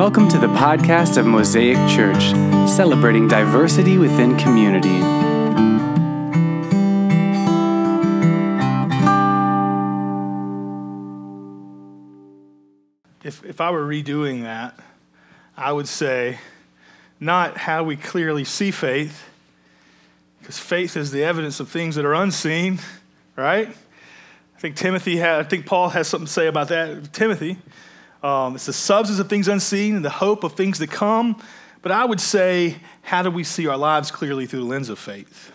Welcome to the podcast of Mosaic Church, celebrating diversity within community. If I were redoing that, I would say, not how we clearly see faith, because faith is the evidence of things that are unseen, right? I think Paul has something to say about that. Timothy, it's the substance of things unseen and the hope of things to come. But I would say, how do we see our lives clearly through the lens of faith?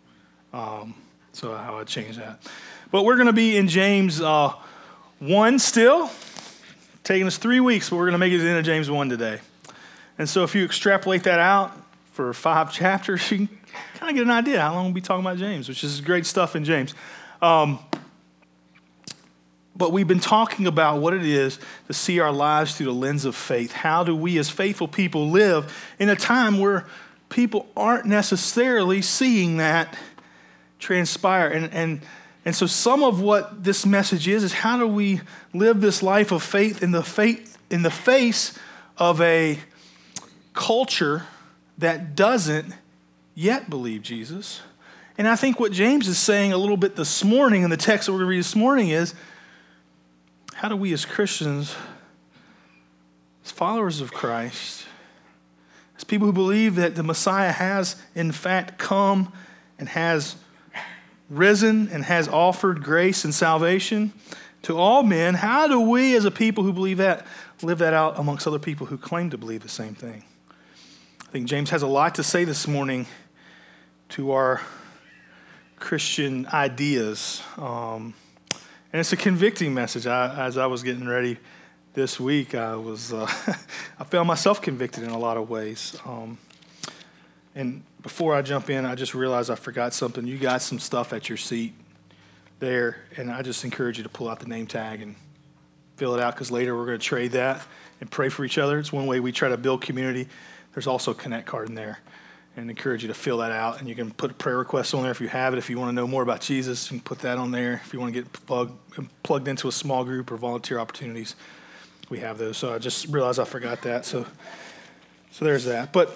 So how I'd change that. But we're going to be in James 1 still. Taking us 3 weeks, but we're going to make it into James 1 today. And so if you extrapolate that out for 5 chapters, you can kind of get an idea how long we'll be talking about James, which is great stuff in James. But we've been talking about what it is to see our lives through the lens of faith. How do we as faithful people live in a time where people aren't necessarily seeing that transpire? And so some of what this message is how do we live this life of faith in the face of a culture that doesn't yet believe Jesus? And I think what James is saying a little bit this morning in the text that we're going to read this morning is, how do we as Christians, as followers of Christ, as people who believe that the Messiah has in fact come and has risen and has offered grace and salvation to all men, how do we as a people who believe that live that out amongst other people who claim to believe the same thing? I think James has a lot to say this morning to our Christian ideas. And it's a convicting message. As I was getting ready this week, I found myself convicted in a lot of ways. And before I jump in, I just realized I forgot something. You got some stuff at your seat there, and I just encourage you to pull out the name tag and fill it out, because later we're going to trade that and pray for each other. It's one way we try to build community. There's also a Connect card in there, and encourage you to fill that out. And you can put a prayer request on there if you have it. If you want to know more about Jesus, you can put that on there. If you want to get plugged into a small group or volunteer opportunities, we have those. So I just realized I forgot that. So there's that. But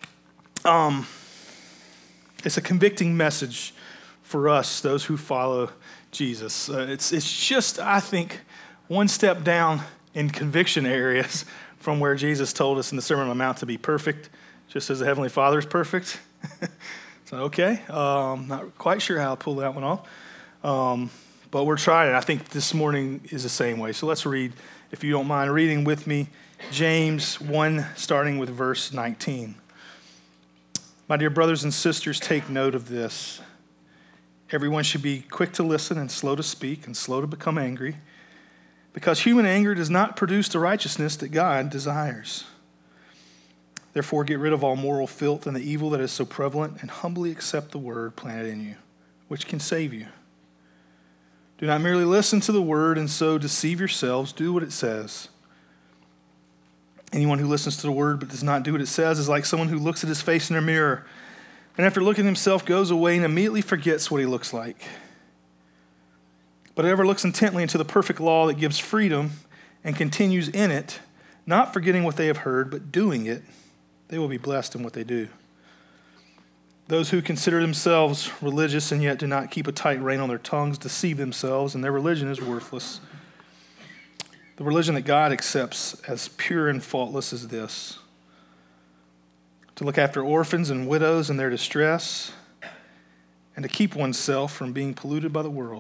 it's a convicting message for us, those who follow Jesus. It's just, I think, one step down in conviction areas from where Jesus told us in the Sermon on the Mount to be perfect, just as the Heavenly Father is perfect. So, okay, not quite sure how to pull that one off. But we're trying. I think this morning is the same way. So let's read, if you don't mind reading with me, James 1, starting with verse 19. My dear brothers and sisters, take note of this. Everyone should be quick to listen and slow to speak and slow to become angry, because human anger does not produce the righteousness that God desires. Therefore, get rid of all moral filth and the evil that is so prevalent, and humbly accept the word planted in you, which can save you. Do not merely listen to the word and so deceive yourselves. Do what it says. Anyone who listens to the word but does not do what it says is like someone who looks at his face in a mirror, and after looking at himself goes away and immediately forgets what he looks like. But whoever looks intently into the perfect law that gives freedom and continues in it, not forgetting what they have heard, but doing it, they will be blessed in what they do. Those who consider themselves religious and yet do not keep a tight rein on their tongues deceive themselves, and their religion is worthless. The religion that God accepts as pure and faultless is this: to look after orphans and widows in their distress, and to keep oneself from being polluted by the world.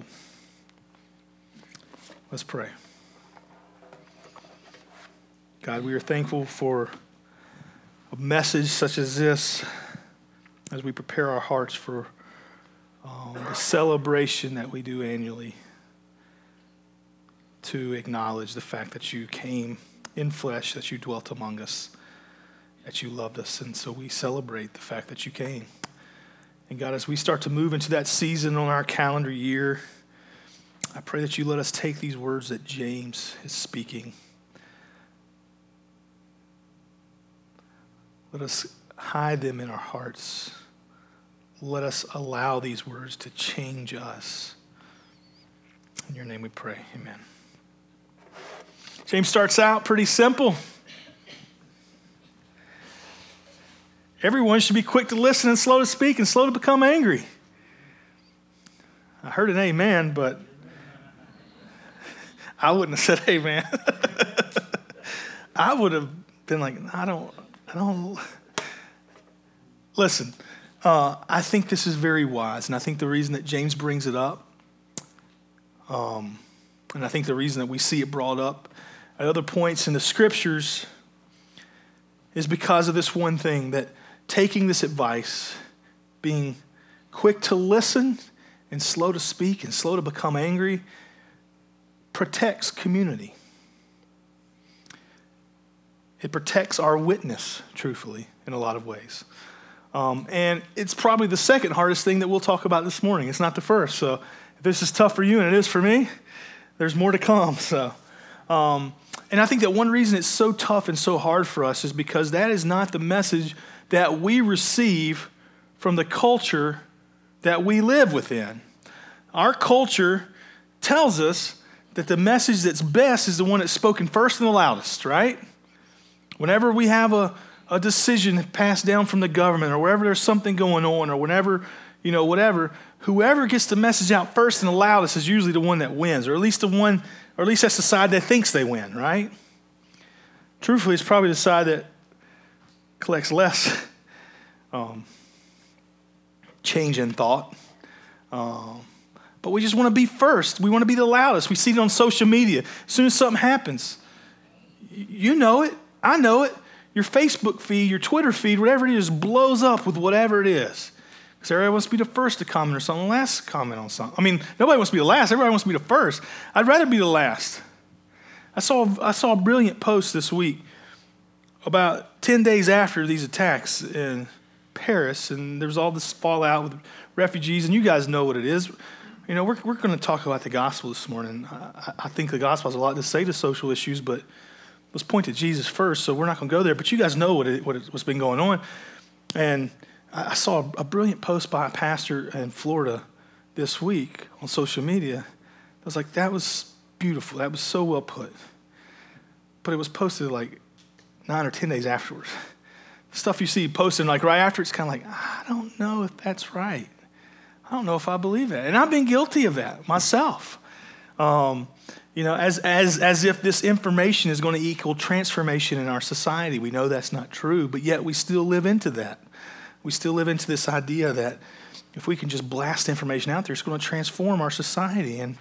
Let's pray. God, we are thankful for a message such as this as we prepare our hearts for the celebration that we do annually to acknowledge the fact that you came in flesh, that you dwelt among us, that you loved us. And so we celebrate the fact that you came. And God, as we start to move into that season on our calendar year, I pray that you let us take these words that James is speaking. Let us hide them in our hearts. Let us allow these words to change us. In your name we pray, amen. James starts out pretty simple. everyone should be quick to listen and slow to speak and slow to become angry. I heard an amen, but I wouldn't have said amen. I would have been like, I don't. Listen, I think this is very wise, and I think the reason that James brings it up, and I think the reason that we see it brought up at other points in the scriptures is because of this one thing, that taking this advice, being quick to listen and slow to speak and slow to become angry, protects community. It protects our witness, truthfully, in a lot of ways. And it's probably the second hardest thing that we'll talk about this morning. It's not the first. So if this is tough for you and it is for me, there's more to come. So, and I think that one reason it's so tough and so hard for us is because that is not the message that we receive from the culture that we live within. Our culture tells us that the message that's best is the one that's spoken first and the loudest, right? Whenever we have a decision passed down from the government, or wherever there's something going on, or whenever, whatever, whoever gets the message out first and the loudest is usually the one that wins, or at least that's the side that thinks they win, right? Truthfully, it's probably the side that collects less change in thought. But we just want to be first. We want to be the loudest. We see it on social media. As soon as something happens, you know it. I know it. Your Facebook feed, your Twitter feed, whatever it is, blows up with whatever it is. Because everybody wants to be the first to comment or something, last to comment on something. I mean, nobody wants to be the last. Everybody wants to be the first. I'd rather be the last. I saw a brilliant post this week about 10 days after these attacks in Paris, and there was all this fallout with refugees, and you guys know what it is. We're going to talk about the gospel this morning. I think the gospel has a lot to say to social issues, but let's point to Jesus first, so we're not going to go there. But you guys know what's been going on. And I saw a brilliant post by a pastor in Florida this week on social media. I was like, that was beautiful. That was so well put. But it was posted like 9 or 10 days afterwards. Stuff you see posted like right after, it's kind of like, I don't know if that's right. I don't know if I believe that. And I've been guilty of that myself. As if this information is going to equal transformation in our society. We know that's not true, but yet we still live into that. We still live into this idea that if we can just blast information out there, it's going to transform our society. And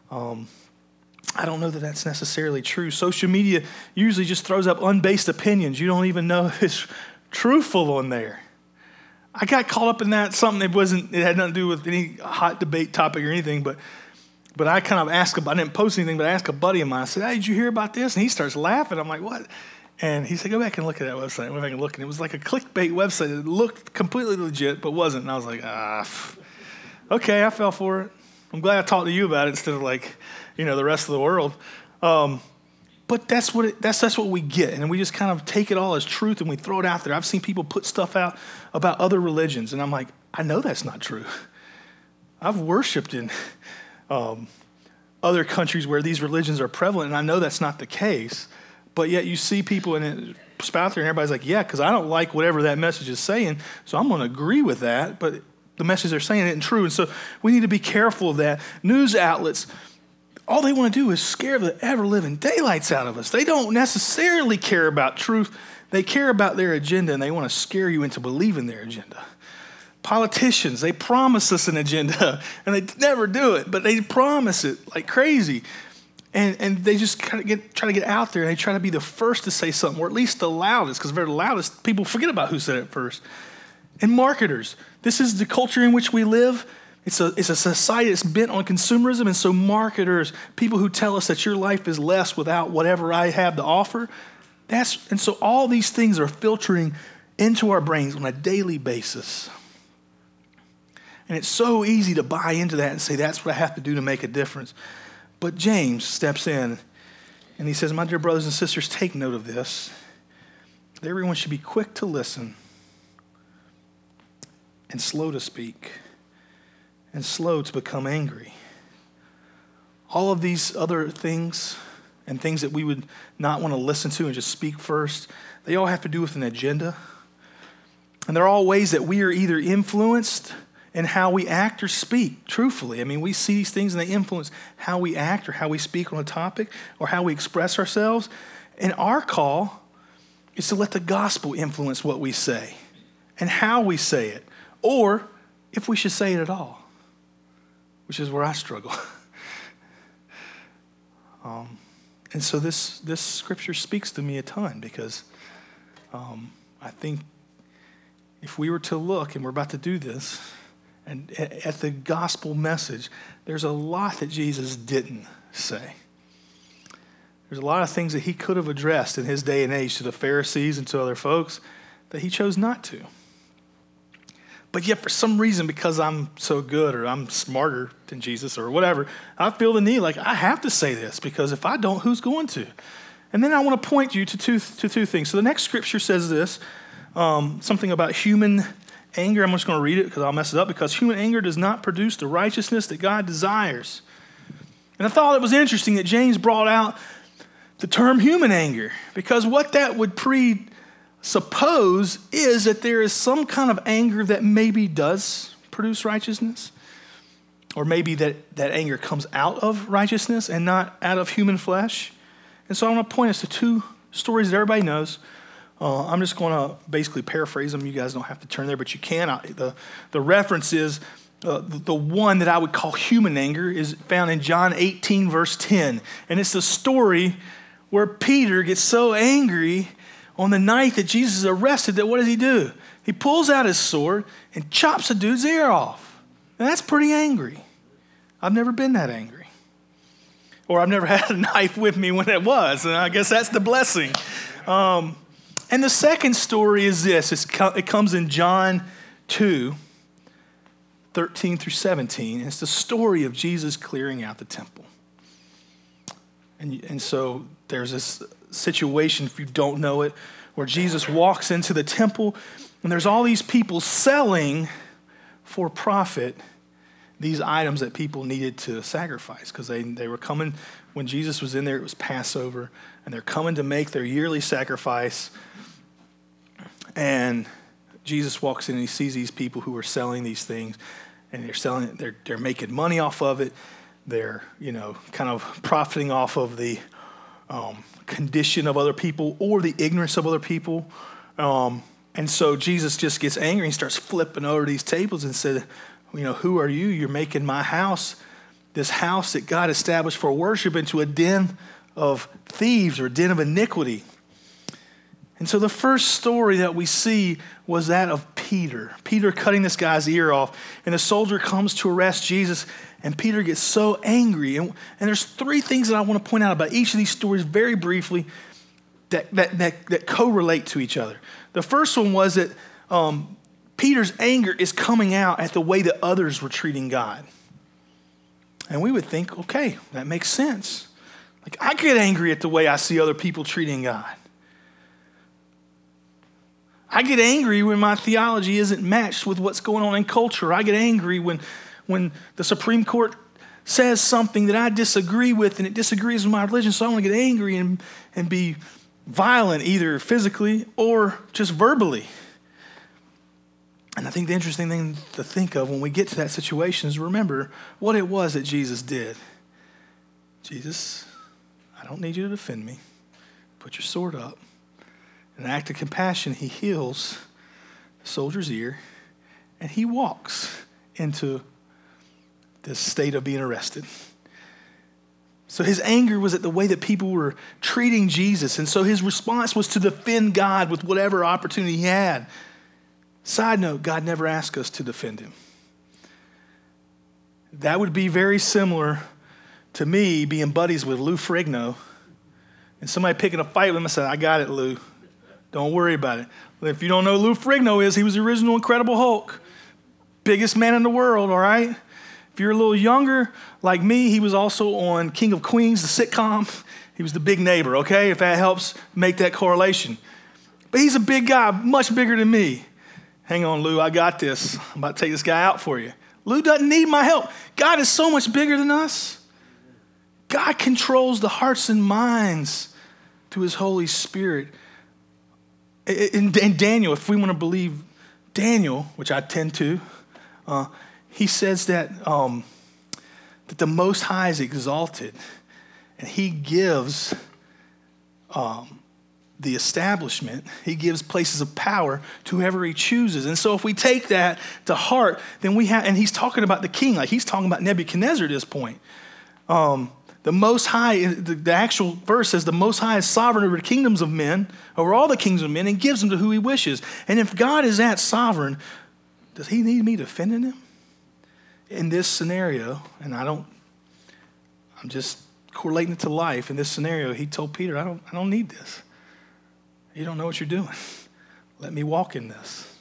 I don't know that that's necessarily true. Social media usually just throws up unbased opinions. You don't even know if it's truthful on there. I got caught up in that, something it had nothing to do with any hot debate topic or anything, but I kind of I didn't post anything, but I asked a buddy of mine, I said, hey, did you hear about this? And he starts laughing. I'm like, what? And he said, go back and look at that website. I went back and looked, and it was like a clickbait website. It looked completely legit, but wasn't. And I was like, okay, I fell for it. I'm glad I talked to you about it instead of the rest of the world. But that's what we get, and we just kind of take it all as truth and we throw it out there. I've seen people put stuff out about other religions, and I'm like, I know that's not true. I've worshiped in other countries where these religions are prevalent, and I know that's not the case. But yet you see people and it spout there, and everybody's like, yeah, because I don't like whatever that message is saying, so I'm going to agree with that. But the message they're saying isn't true, and so we need to be careful of that. News outlets, all they want to do is scare the ever-living daylights out of us. They don't necessarily care about truth. They care about their agenda, and they want to scare you into believing their agenda. Politicians, they promise us an agenda, and they never do it, but they promise it like crazy. And they just try to get out there, and they try to be the first to say something, or at least the loudest, because if they're the loudest, people forget about who said it first. And marketers, this is the culture in which we live. It's a society that's bent on consumerism, and so marketers, people who tell us that your life is less without whatever I have to offer, and so all these things are filtering into our brains on a daily basis. And it's so easy to buy into that and say, that's what I have to do to make a difference. But James steps in, and he says, my dear brothers and sisters, take note of this. Everyone should be quick to listen and slow to speak, and slow to become angry. All of these other things and things that we would not want to listen to and just speak first, they all have to do with an agenda. And they're all ways that we are either influenced in how we act or speak, truthfully. I mean, we see these things and they influence how we act or how we speak on a topic or how we express ourselves. And our call is to let the gospel influence what we say and how we say it, or if we should say it at all, which is where I struggle. And so this scripture speaks to me a ton because I think if we were to look, and we're about to do this, and at the gospel message, there's a lot that Jesus didn't say. There's a lot of things that he could have addressed in his day and age to the Pharisees and to other folks that he chose not to. But yet for some reason, because I'm so good or I'm smarter than Jesus or whatever, I feel the need like I have to say this because if I don't, who's going to? And then I want to point you to two things. So the next scripture says this, something about human anger. I'm just going to read it because I'll mess it up. Because human anger does not produce the righteousness that God desires. And I thought it was interesting that James brought out the term human anger, because what that would presuppose is that there is some kind of anger that maybe does produce righteousness, or maybe that anger comes out of righteousness and not out of human flesh. And so I want to point us to two stories that everybody knows. I'm just going to basically paraphrase them. You guys don't have to turn there, but you can. The reference is the one that I would call human anger is found in John 18, verse 10. And it's the story where Peter gets so angry on the night that Jesus is arrested that what does he do? He pulls out his sword and chops a dude's ear off. And that's pretty angry. I've never been that angry. Or I've never had a knife with me when it was. And I guess that's the blessing. And the second story is this. It comes in John 2, 13 through 17. And it's the story of Jesus clearing out the temple. And so there's this situation, if you don't know it, where Jesus walks into the temple, and there's all these people selling for profit these items that people needed to sacrifice, because they were coming, when Jesus was in there, it was Passover, and they're coming to make their yearly sacrifice. And Jesus walks in and he sees these people who are selling these things, and they're making money off of it. They're, kind of profiting off of the condition of other people or the ignorance of other people. And so Jesus just gets angry and starts flipping over these tables and said, who are you? You're making my house, this house that God established for worship, into a den of thieves or a den of iniquity. And so the first story that we see was that of Peter. Peter cutting this guy's ear off. And the soldier comes to arrest Jesus, and Peter gets so angry. And there's three things that I want to point out about each of these stories very briefly that correlate to each other. The first one was that Peter's anger is coming out at the way that others were treating God. And we would think, okay, that makes sense. Like, I get angry at the way I see other people treating God. I get angry when my theology isn't matched with what's going on in culture. I get angry when the Supreme Court says something that I disagree with and it disagrees with my religion, so I want to get angry and be violent, either physically or just verbally. And I think the interesting thing to think of when we get to that situation is remember what it was that Jesus did. Jesus, I don't need you to defend me. Put your sword up. In an act of compassion, he heals the soldier's ear, and he walks into this state of being arrested. So his anger was at the way that people were treating Jesus, and so his response was to defend God with whatever opportunity he had. Side note, God never asked us to defend him. That would be very similar to me being buddies with Lou Ferrigno, and somebody picking a fight with him and saying, I got it, Lou. Don't worry about it. If you don't know who Lou Ferrigno is, he was the original Incredible Hulk. Biggest man in the world, all right? If you're a little younger, like me, he was also on King of Queens, the sitcom. He was the big neighbor, okay? If that helps make that correlation. But he's a big guy, much bigger than me. Hang on, Lou, I got this. I'm about to take this guy out for you. Lou doesn't need my help. God is so much bigger than us. God controls the hearts and minds through his Holy Spirit. In Daniel, if we want to believe Daniel, which I tend to, he says that the Most High is exalted, and he gives the establishment, he gives places of power to whoever he chooses. And so if we take that to heart, then we have, and he's talking about the king, like he's talking about Nebuchadnezzar at this point. The Most High, the actual verse says, the Most High is sovereign over the kingdoms of men, over all the kingdoms of men, and gives them to who he wishes. And if God is that sovereign, does he need me defending him? In this scenario, and I'm just correlating it to life. In this scenario, he told Peter, I don't need this. You don't know what you're doing. Let me walk in this.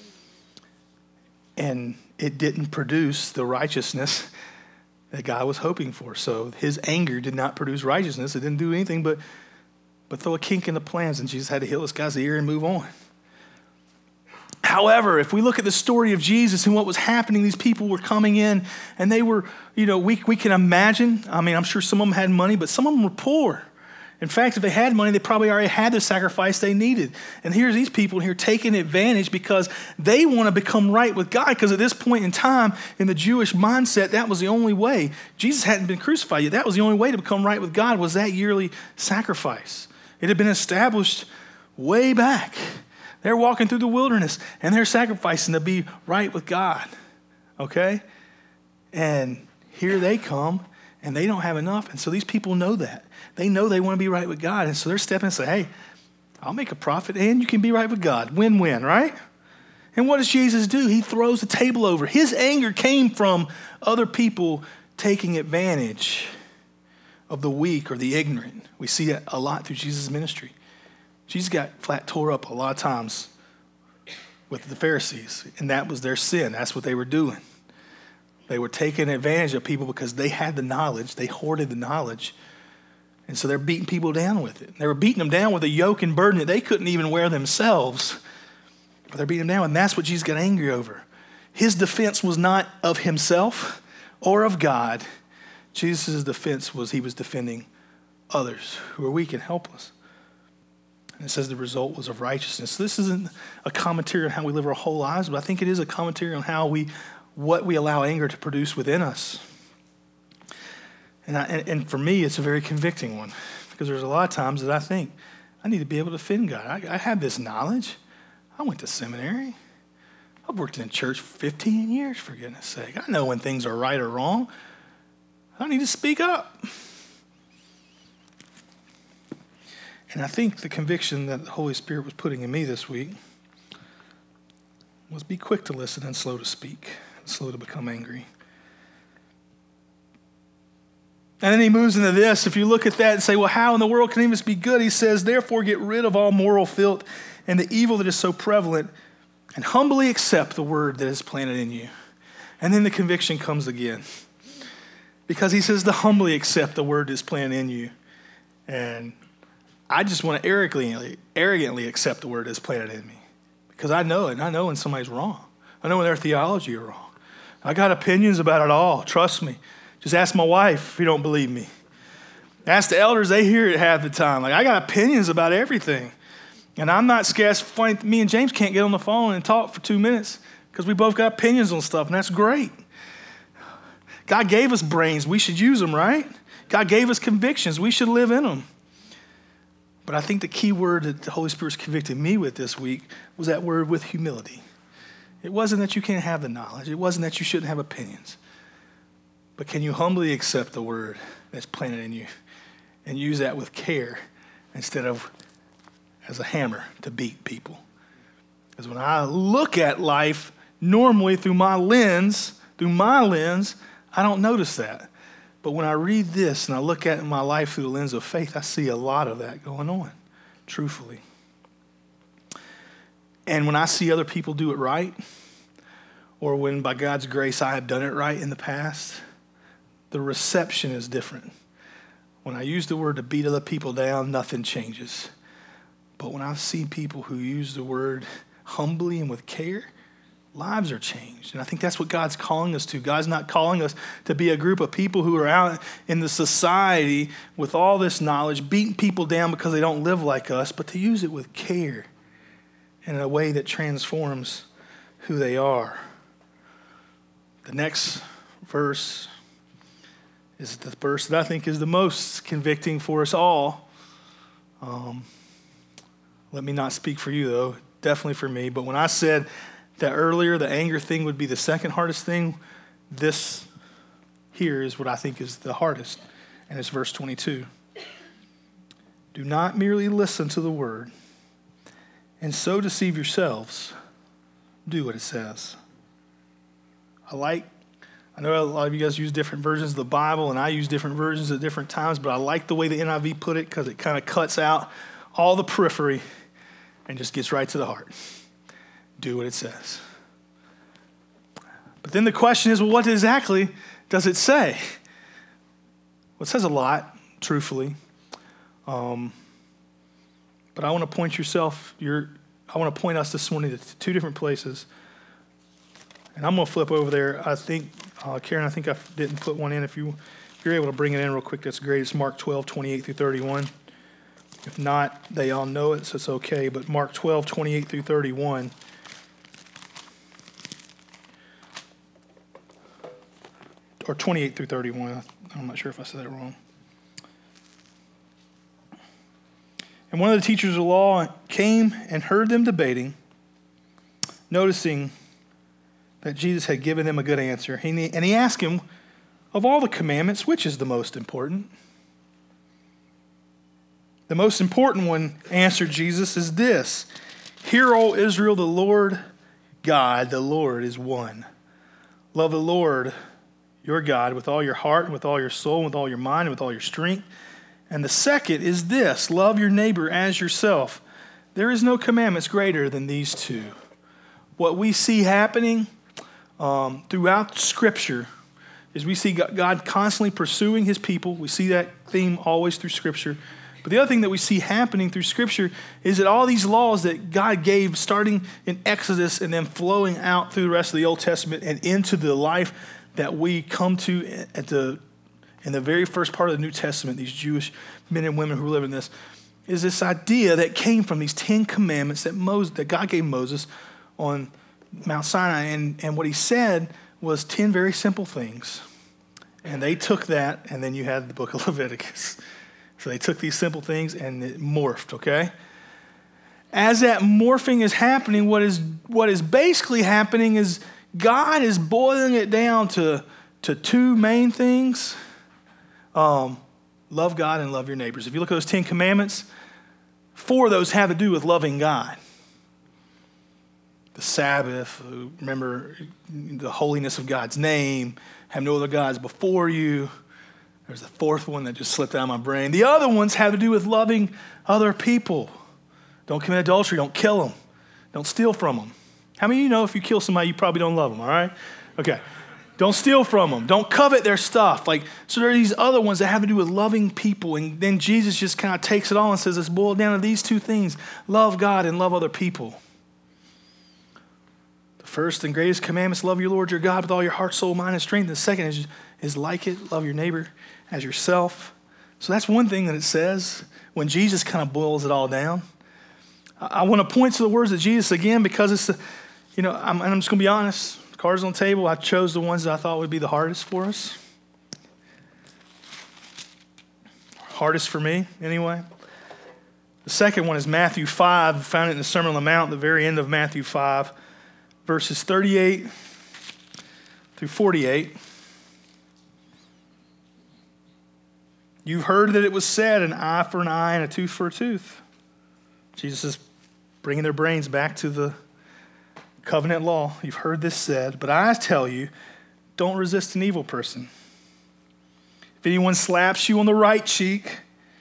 And it didn't produce the righteousness that God was hoping for. So his anger did not produce righteousness. It didn't do anything but throw a kink in the plans, and Jesus had to heal this guy's ear and move on. However, if we look at the story of Jesus and what was happening, these people were coming in, and they were, we can imagine, I'm sure some of them had money, but some of them were poor. In fact, if they had money, they probably already had the sacrifice they needed. And here's these people here taking advantage because they want to become right with God, because at this point in time, in the Jewish mindset, that was the only way. Jesus hadn't been crucified yet. That was the only way to become right with God, was that yearly sacrifice. It had been established way back. They're walking through the wilderness, and they're sacrificing to be right with God, okay? And here they come, and they don't have enough. And so these people know that. They know they want to be right with God. And so they're stepping and say, hey, I'll make a profit and you can be right with God. Win-win, right? And what does Jesus do? He throws the table over. His anger came from other people taking advantage of the weak or the ignorant. We see that a lot through Jesus' ministry. Jesus got flat tore up a lot of times with the Pharisees, and that was their sin. That's what they were doing. They were taking advantage of people because they had the knowledge. They hoarded the knowledge. And so they're beating people down with it. They were beating them down with a yoke and burden that they couldn't even wear themselves. But they're beating them down, and that's what Jesus got angry over. His defense was not of himself or of God. Jesus' defense was he was defending others who were weak and helpless. And it says the result was of righteousness. This isn't a commentary on how we live our whole lives, but I think it is a commentary on what we allow anger to produce within us. And for me, it's a very convicting one, because there's a lot of times that I think, I need to be able to defend God. I have this knowledge. I went to seminary. I've worked in church for 15 years, for goodness sake. I know when things are right or wrong. I need to speak up. And I think the conviction that the Holy Spirit was putting in me this week was be quick to listen and slow to speak, and slow to become angry. And then he moves into this. If you look at that and say, well, how in the world can this be good? He says, therefore get rid of all moral filth and the evil that is so prevalent, and humbly accept the word that is planted in you. And then the conviction comes again. Because he says to humbly accept the word that is planted in you. And I just want to arrogantly accept the word that is planted in me. Because I know it, and I know when somebody's wrong. I know when their theology is wrong. I got opinions about it all, trust me. Just ask my wife if you don't believe me. Ask the elders, they hear it half the time. Like, I got opinions about everything. And I'm not scared. Funny, me and James can't get on the phone and talk for 2 minutes because we both got opinions on stuff, and that's great. God gave us brains. We should use them, right? God gave us convictions. We should live in them. But I think the key word that the Holy Spirit's convicted me with this week was that word with humility. It wasn't that you can't have the knowledge. It wasn't that you shouldn't have opinions. But can you humbly accept the word that's planted in you and use that with care instead of as a hammer to beat people? Because when I look at life normally through my lens, I don't notice that. But when I read this and I look at my life through the lens of faith, I see a lot of that going on, truthfully. And when I see other people do it right, or when by God's grace I have done it right in the past, the reception is different. When I use the word to beat other people down, nothing changes. But when I see people who use the word humbly and with care, lives are changed. And I think that's what God's calling us to. God's not calling us to be a group of people who are out in the society with all this knowledge, beating people down because they don't live like us, but to use it with care in a way that transforms who they are. The next verse is the verse that I think is the most convicting for us all. Let me not speak for you, though. Definitely for me. But when I said that earlier, the anger thing would be the second hardest thing, this here is what I think is the hardest. And it's verse 22. Do not merely listen to the word and so deceive yourselves. Do what it says. I know a lot of you guys use different versions of the Bible, and I use different versions at different times, but I like the way the NIV put it because it kind of cuts out all the periphery and just gets right to the heart. Do what it says. But then the question is, well, what exactly does it say? Well, it says a lot, truthfully. But I want to point us this morning to two different places. And I'm going to flip over there. I think, Karen, I didn't put one in. If you're able to bring it in real quick, that's great. It's Mark 12, 28 through 31. If not, they all know it, so it's okay. But Mark 12, 28 through 31. Or 28 through 31. I'm not sure if I said that wrong. And one of the teachers of the law came and heard them debating, noticing that Jesus had given them a good answer. And he asked him, of all the commandments, which is the most important? The most important one, answered Jesus, is this. Hear, O Israel, the Lord God, the Lord is one. Love the Lord, your God, with all your heart, and with all your soul, and with all your mind, and with all your strength. And the second is this, love your neighbor as yourself. There is no commandments greater than these two. What we see happening throughout Scripture is we see God constantly pursuing his people. We see that theme always through Scripture. But the other thing that we see happening through Scripture is that all these laws that God gave starting in Exodus and then flowing out through the rest of the Old Testament and into the life that we come to in the very first part of the New Testament, these Jewish men and women who live in this, is this idea that came from these 10 commandments that God gave Moses on Mount Sinai. And what he said was 10 very simple things. And they took that, and then you had the book of Leviticus. So they took these simple things and it morphed, okay? As that morphing is happening, what is basically happening is God is boiling it down to two main things. Love God and love your neighbors. If you look at those 10 commandments, 4 of those have to do with loving God. The Sabbath, remember the holiness of God's name, have no other gods before you. There's a 4th one that just slipped out of my brain. The other ones have to do with loving other people. Don't commit adultery, don't kill them, don't steal from them. How many of you know if you kill somebody, you probably don't love them, all right? Okay. Don't steal from them. Don't covet their stuff. So there are these other ones that have to do with loving people. And then Jesus just kind of takes it all and says, it's boiled down to these two things. Love God and love other people. The first and greatest commandment is love your Lord your God with all your heart, soul, mind, and strength. And the second is like it, love your neighbor as yourself. So that's one thing that it says when Jesus kind of boils it all down. I want to point to the words of Jesus again because it's, I'm just going to be honest. Cards on the table, I chose the ones that I thought would be the hardest for us. Hardest for me, anyway. The second one is Matthew 5. We found it in the Sermon on the Mount, the very end of Matthew 5, verses 38 through 48. You've heard that it was said, an eye for an eye and a tooth for a tooth. Jesus is bringing their brains back to the covenant law. You've heard this said, but I tell you, don't resist an evil person. If anyone slaps you on the right cheek,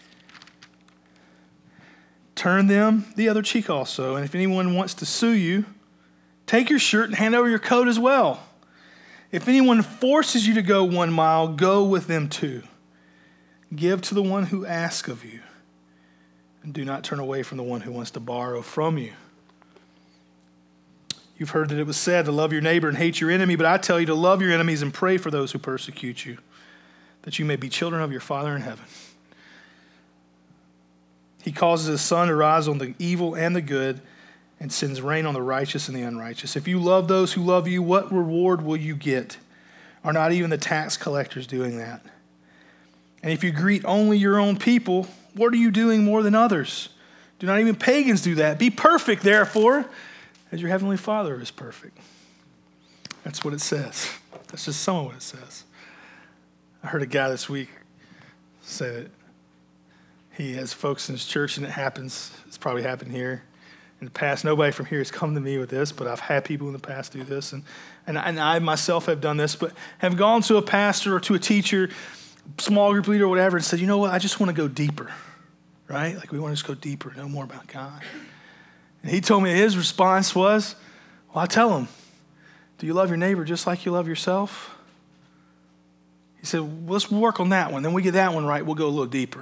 turn them the other cheek also. And if anyone wants to sue you, take your shirt and hand over your coat as well. If anyone forces you to go 1 mile, go with them 2. Give to the one who asks of you, and do not turn away from the one who wants to borrow from you. You've heard that it was said to love your neighbor and hate your enemy, but I tell you to love your enemies and pray for those who persecute you, that you may be children of your Father in heaven. He causes his sun to rise on the evil and the good, and sends rain on the righteous and the unrighteous. If you love those who love you, what reward will you get? Are not even the tax collectors doing that? And if you greet only your own people, what are you doing more than others? Do not even pagans do that. Be perfect, therefore, as your heavenly Father is perfect. That's what it says. That's just some of what it says. I heard a guy this week say that he has folks in his church, and it's probably happened here. In the past, nobody from here has come to me with this, but I've had people in the past do this. And I myself have done this, but have gone to a pastor or to a teacher, small group leader or whatever, and said, you know what, I just want to go deeper, right? Like we want to just go deeper, know more about God. And he told me his response was, well, I tell him, do you love your neighbor just like you love yourself? He said, well, let's work on that one. Then we get that one right, we'll go a little deeper.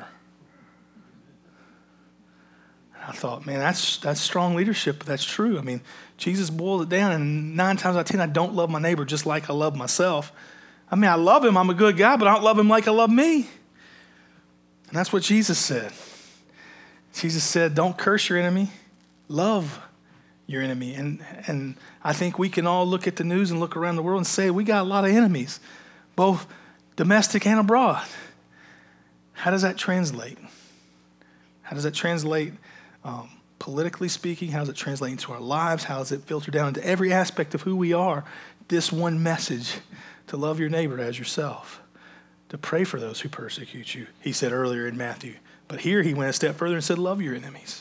I thought, man, that's strong leadership, but that's true. I mean, Jesus boiled it down, and 9 times out of 10, I don't love my neighbor just like I love myself. I mean, I love him. I'm a good guy, but I don't love him like I love me. And that's what Jesus said. Jesus said, don't curse your enemy. Love your enemy. And I think we can all look at the news and look around the world and say, we got a lot of enemies, both domestic and abroad. How does that translate? How does that translate politically speaking? How does it translate into our lives? How does it filter down into every aspect of who we are? This one message, to love your neighbor as yourself, to pray for those who persecute you, he said earlier in Matthew. But here he went a step further and said, love your enemies.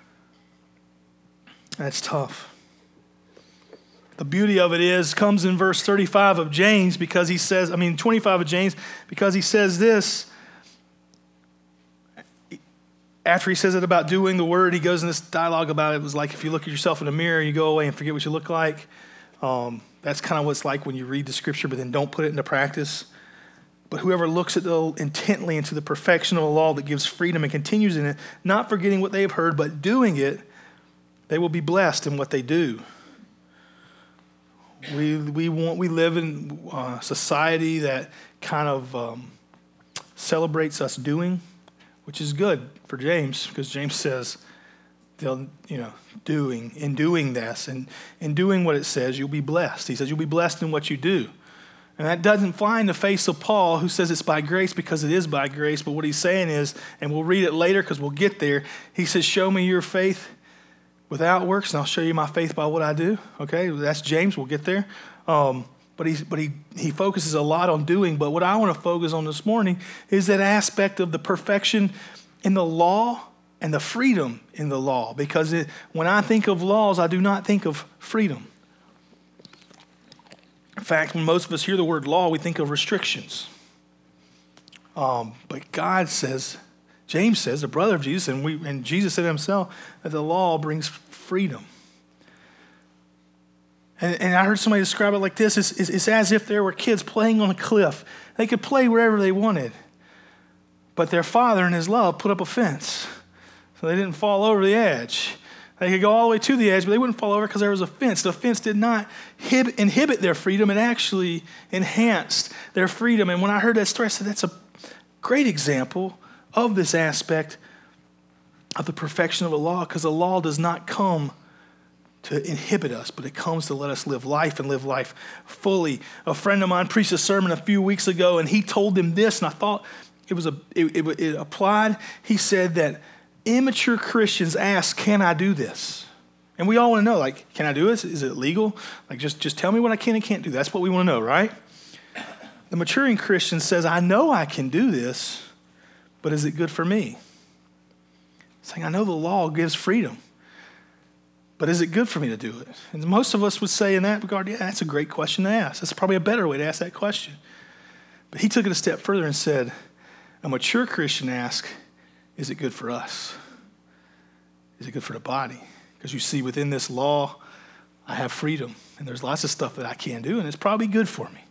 That's tough. The beauty of it comes in verse 35 of James, because he says, 25 of James, because he says this. After he says it about doing the word, he goes in this dialogue about it was like if you look at yourself in a mirror, you go away and forget what you look like. That's kind of what it's like when you read the scripture, but then don't put it into practice. But whoever looks intently into the perfection of the law that gives freedom and continues in it, not forgetting what they have heard, but doing it, they will be blessed in what they do. We live in a society that kind of celebrates us doing, which is good for James, because James says, doing this and in doing what it says, you'll be blessed. He says you'll be blessed in what you do. And that doesn't fly in the face of Paul, who says it's by grace because it is by grace. But what he's saying is, and we'll read it later because we'll get there, he says, show me your faith without works, and I'll show you my faith by what I do. Okay, that's James. We'll get there. But he focuses a lot on doing. But what I want to focus on this morning is that aspect of the perfection in the law and the freedom in the law. Because when I think of laws, I do not think of freedom. In fact, when most of us hear the word law, we think of restrictions. But God says, James says, the brother of Jesus, and Jesus said himself, that the law brings freedom. And I heard somebody describe it like this. It's as if there were kids playing on a cliff. They could play wherever they wanted. But their father in his love put up a fence so they didn't fall over the edge. They could go all the way to the edge, but they wouldn't fall over because there was a fence. The fence did not inhibit their freedom. It actually enhanced their freedom. And when I heard that story, I said, that's a great example of this aspect of the perfection of the law, because the law does not come to inhibit us, but it comes to let us live life and live life fully. A friend of mine preached a sermon a few weeks ago, and he told them this, and I thought it applied. He said that immature Christians ask, can I do this? And we all want to know, like, can I do this? Is it legal? Like, just tell me what I can and can't do. That's what we want to know, right? The maturing Christian says, I know I can do this, but is it good for me? Saying, I know the law gives freedom, but is it good for me to do it? And most of us would say in that regard, yeah, that's a great question to ask. That's probably a better way to ask that question. But he took it a step further and said, a mature Christian asks, is it good for us? Is it good for the body? Because you see, within this law, I have freedom, and there's lots of stuff that I can do, and it's probably good for me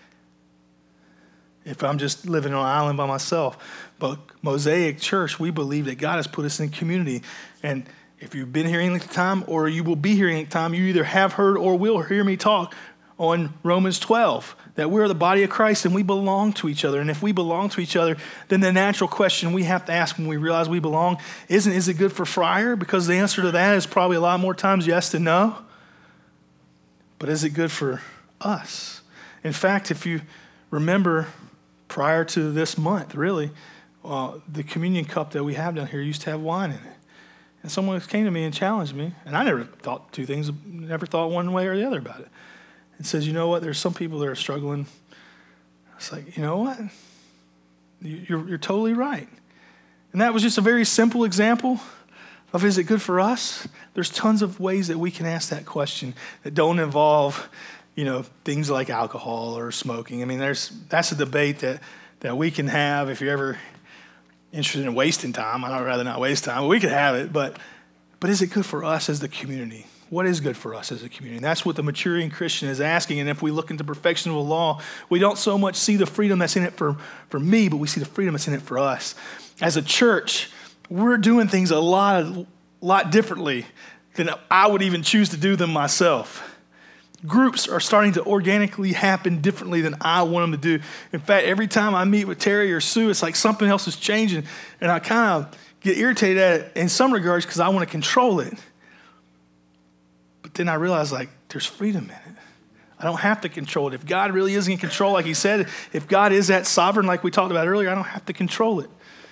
if I'm just living on an island by myself. But Mosaic Church, we believe that God has put us in community. And if you've been here any time or you will be here any time, you either have heard or will hear me talk on Romans 12, that we're the body of Christ and we belong to each other. And if we belong to each other, then the natural question we have to ask when we realize we belong is it good for Friar? Because the answer to that is probably a lot more times yes than no. But is it good for us? In fact, if you remember prior to this month, really, the communion cup that we have down here used to have wine in it. And someone came to me and challenged me, and I never thought one way or the other about it. And says, you know what, there's some people that are struggling. It's like, you know what? You're totally right. And that was just a very simple example of, is it good for us? There's tons of ways that we can ask that question that don't involve, things like alcohol or smoking. I mean, that's a debate that we can have if you're ever interested in wasting time. I'd rather not waste time, but we could have it. But is it good for us as the community? What is good for us as a community? And that's what the maturing Christian is asking. And if we look into perfection of the law, we don't so much see the freedom that's in it for me, but we see the freedom that's in it for us. As a church, we're doing things a lot differently than I would even choose to do them myself. Groups are starting to organically happen differently than I want them to do. In fact, every time I meet with Terry or Sue, it's like something else is changing. And I kind of get irritated at it in some regards because I want to control it. But then I realize, there's freedom in it. I don't have to control it. If God really is in control, like he said, if God is that sovereign, like we talked about earlier, I don't have to control it.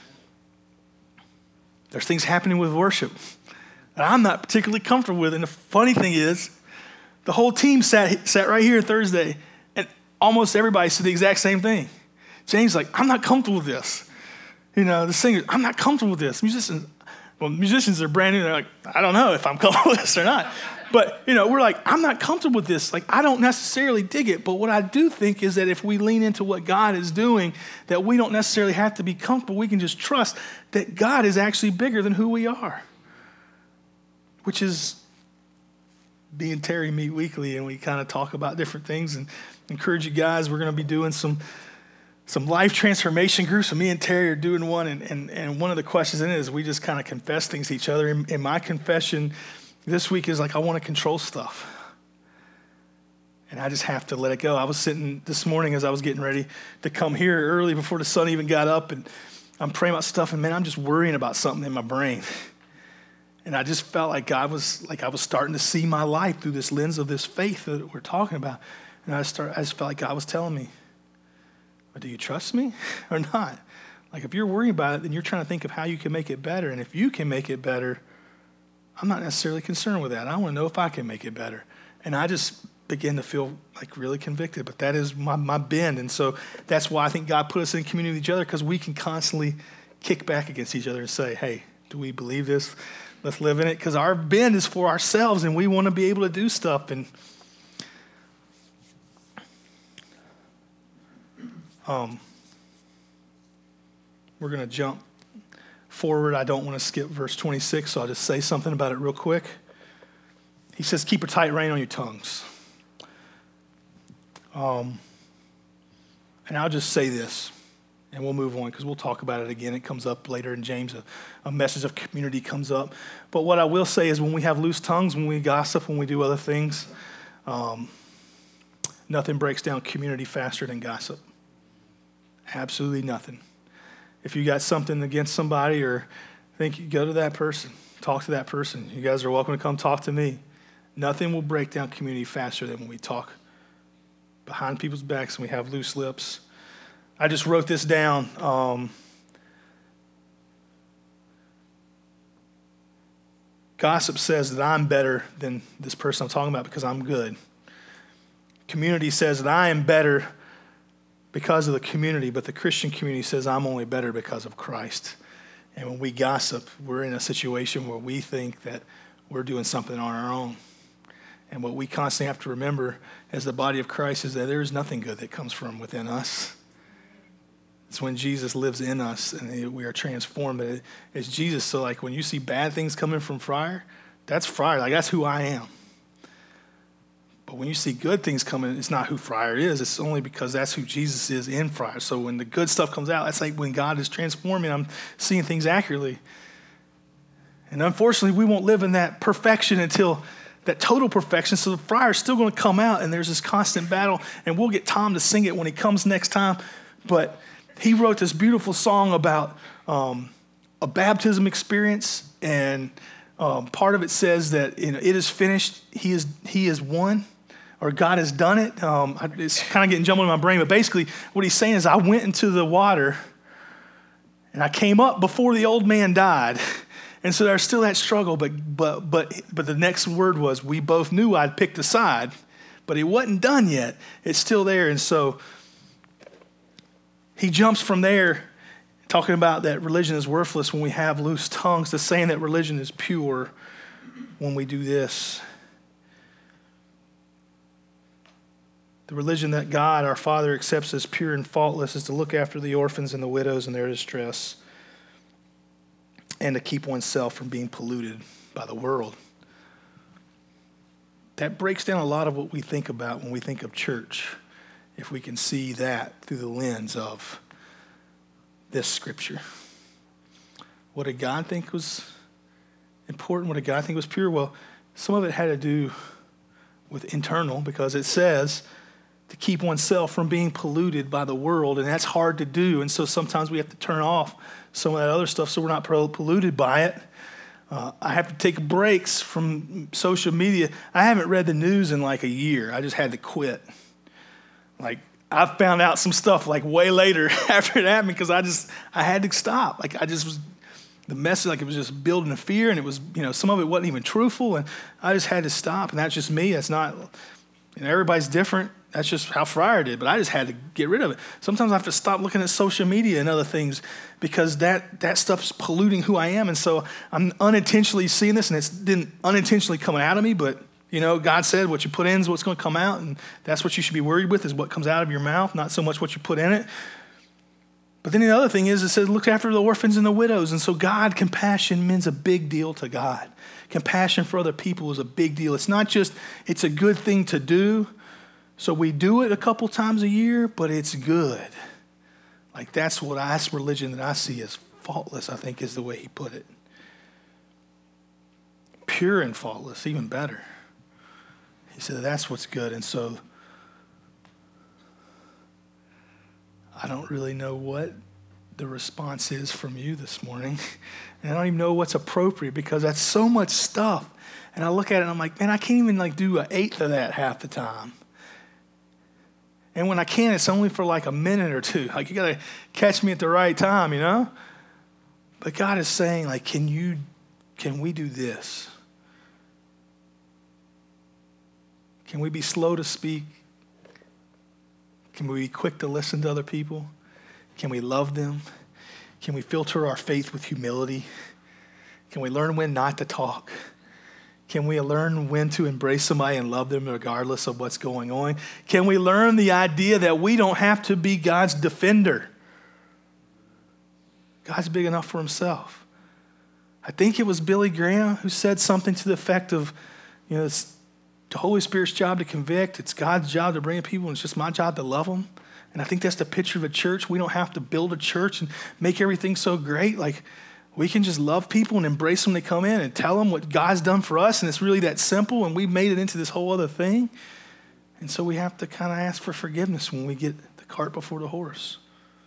There's things happening with worship that I'm not particularly comfortable with. And the funny thing is, the whole team sat right here Thursday, and almost everybody said the exact same thing. James like, I'm not comfortable with this. The singers, I'm not comfortable with this. Musicians are brand new. They're like, I don't know if I'm comfortable with this or not. But, we're like, I'm not comfortable with this. I don't necessarily dig it. But what I do think is that if we lean into what God is doing, that we don't necessarily have to be comfortable. We can just trust that God is actually bigger than who we are, which is me and Terry meet weekly, and we kind of talk about different things and encourage you guys. We're going to be doing some life transformation groups, and me and Terry are doing one. And one of the questions in it is we just kind of confess things to each other. And my confession this week is I want to control stuff. And I just have to let it go. I was sitting this morning as I was getting ready to come here early before the sun even got up, and I'm praying about stuff, and man, I'm just worrying about something in my brain. And I just felt like I was starting to see my life through this lens of this faith that we're talking about. And I just felt like God was telling me, but do you trust me or not? If you're worrying about it, then you're trying to think of how you can make it better. And if you can make it better, I'm not necessarily concerned with that. I want to know if I can make it better. And I just begin to feel really convicted. But that is my bend. And so that's why I think God put us in community with each other, because we can constantly kick back against each other and say, hey, do we believe this? Let's live in it. Because our bend is for ourselves, and we want to be able to do stuff. And we're going to jump forward. I don't want to skip verse 26, so I'll just say something about it real quick. He says, keep a tight rein on your tongues. And I'll just say this, and we'll move on because we'll talk about it again. It comes up later in James. A message of community comes up. But what I will say is when we have loose tongues, when we gossip, when we do other things, nothing breaks down community faster than gossip. Absolutely nothing. If you got something against somebody or think, you go to that person, talk to that person. You guys are welcome to come talk to me. Nothing will break down community faster than when we talk behind people's backs and we have loose lips. I just wrote this down. Gossip says that I'm better than this person I'm talking about because I'm good. Community says that I am better because of the community, but the Christian community says I'm only better because of Christ. And when we gossip, we're in a situation where we think that we're doing something on our own. And what we constantly have to remember as the body of Christ is that there is nothing good that comes from within us. It's when Jesus lives in us and we are transformed. It's Jesus. So when you see bad things coming from Friar, that's Friar. That's who I am. But when you see good things coming, it's not who Friar is. It's only because that's who Jesus is in Friar. So when the good stuff comes out, that's when God is transforming. I'm seeing things accurately. And unfortunately, we won't live in that perfection until that total perfection. So the fire's still going to come out, and there's this constant battle. And we'll get Tom to sing it when he comes next time. But he wrote this beautiful song about a baptism experience, and part of it says that it is finished. He is won, or God has done it. It's kind of getting jumbled in my brain, but basically what he's saying is, I went into the water, and I came up before the old man died. And so there's still that struggle, but the next word was, we both knew I'd picked a side, but it wasn't done yet. It's still there. And so he jumps from there, talking about that religion is worthless when we have loose tongues, to saying that religion is pure when we do this. The religion that God, our Father, accepts as pure and faultless is to look after the orphans and the widows in their distress, and to keep oneself from being polluted by the world. That breaks down a lot of what we think about when we think of church, if we can see that through the lens of this scripture. What did God think was important? What did God think was pure? Well, some of it had to do with internal, because it says to keep oneself from being polluted by the world, and that's hard to do. And so sometimes we have to turn off some of that other stuff so we're not polluted by it. I have to take breaks from social media. I haven't read the news in like a year. I just had to quit. Like, I found out some stuff like way later after it happened, because I had to stop. Like, the message, like, it was just building a fear, and it was, some of it wasn't even truthful, and I just had to stop. And that's just me. That's not, everybody's different. That's just how Friar did, but I just had to get rid of it. Sometimes I have to stop looking at social media and other things, because that stuff's polluting who I am. And so I'm unintentionally seeing this, and it's didn't unintentionally coming out of me, but God said what you put in is what's going to come out, and that's what you should be worried with, is what comes out of your mouth, not so much what you put in it. But then the other thing is, it says, look after the orphans and the widows. And so compassion means a big deal to God. Compassion for other people is a big deal. It's not just, it's a good thing to do. So we do it a couple times a year, but it's good. Like, that's religion that I see as faultless, I think, is the way he put it. Pure and faultless, even better. He said that's what's good. And so I don't really know what the response is from you this morning. And I don't even know what's appropriate, because that's so much stuff. And I look at it and I'm like, man, I can't even do an eighth of that half the time. And when I can, it's only for like a minute or two. Like, you got to catch me at the right time, But God is saying, like, can we do this? Can we be slow to speak? Can we be quick to listen to other people? Can we love them? Can we filter our faith with humility? Can we learn when not to talk? Can we learn when to embrace somebody and love them regardless of what's going on? Can we learn the idea that we don't have to be God's defender? God's big enough for himself. I think it was Billy Graham who said something to the effect of, it's the Holy Spirit's job to convict. It's God's job to bring people, and it's just my job to love them. And I think that's the picture of a church. We don't have to build a church and make everything so great. Like, we can just love people and embrace them when they come in and tell them what God's done for us. And it's really that simple. And we've made it into this whole other thing. And so we have to kind of ask for forgiveness when we get the cart before the horse.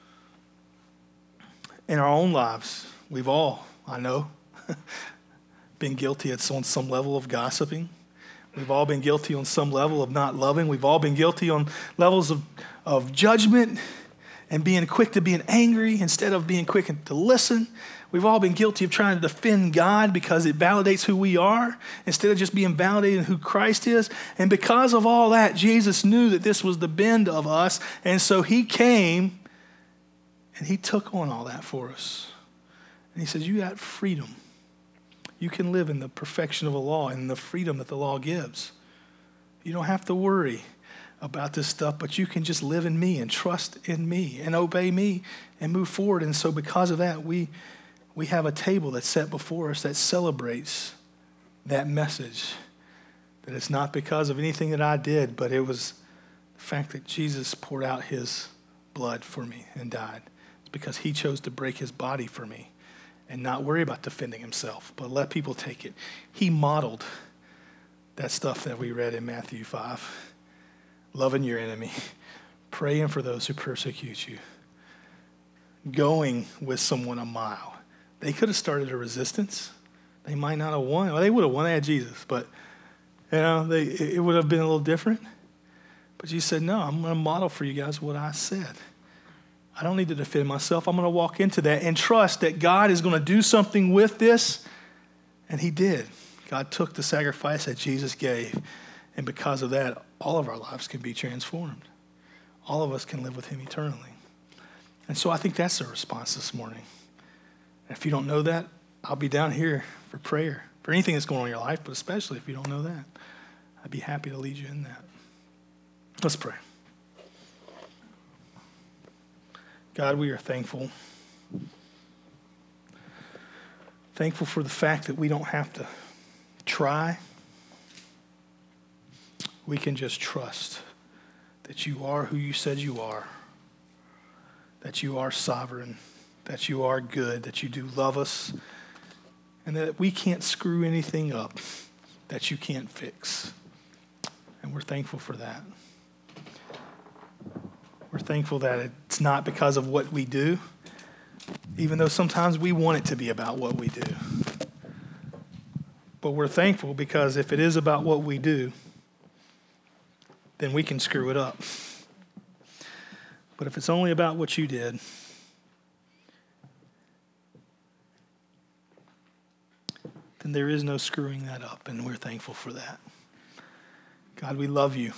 In our own lives, we've all, I know, been guilty on some level of gossiping. We've all been guilty on some level of not loving. We've all been guilty on levels of judgment and being quick to being angry instead of being quick to listen. We've all been guilty of trying to defend God because it validates who we are instead of just being validated in who Christ is. And because of all that, Jesus knew that this was the bend of us. And so he came and he took on all that for us. And he says, you got freedom. You can live in the perfection of the law and the freedom that the law gives. You don't have to worry about this stuff, but you can just live in me and trust in me and obey me and move forward. And so because of that, we have a table that's set before us that celebrates that message, that it's not because of anything that I did, but it was the fact that Jesus poured out his blood for me and died. It's because he chose to break his body for me and not worry about defending himself, but let people take it. He modeled that stuff that we read in Matthew 5. Loving your enemy, praying for those who persecute you, going with someone a mile. They could have started a resistance. They might not have won. Well, they would have won. They had Jesus, but it would have been a little different. But Jesus said, no, I'm going to model for you guys what I said. I don't need to defend myself. I'm going to walk into that and trust that God is going to do something with this. And he did. God took the sacrifice that Jesus gave. And because of that, all of our lives can be transformed. All of us can live with him eternally. And so I think that's the response this morning. And if you don't know that, I'll be down here for prayer. For anything that's going on in your life, but especially if you don't know that, I'd be happy to lead you in that. Let's pray. God, we are thankful. Thankful for the fact that we don't have to try. We can just trust that you are who you said you are, that you are sovereign, that you are good, that you do love us, and that we can't screw anything up that you can't fix. And we're thankful for that. We're thankful that it's not because of what we do, even though sometimes we want it to be about what we do. But we're thankful because if it is about what we do, then we can screw it up. But if it's only about what you did, then there is no screwing that up, and we're thankful for that. God, we love you.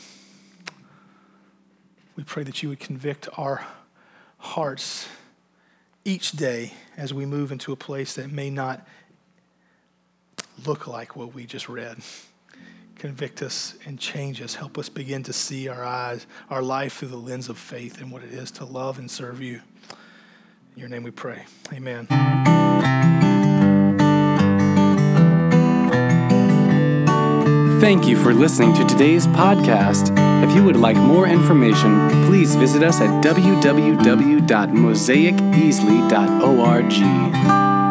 We pray that you would convict our hearts each day as we move into a place that may not look like what we just read. Convict us and change us. Help us begin to see our life through the lens of faith and what it is to love and serve you. In your name we pray. Amen. Thank you for listening to today's podcast. If you would like more information, please visit us at www.mosaiceasley.org.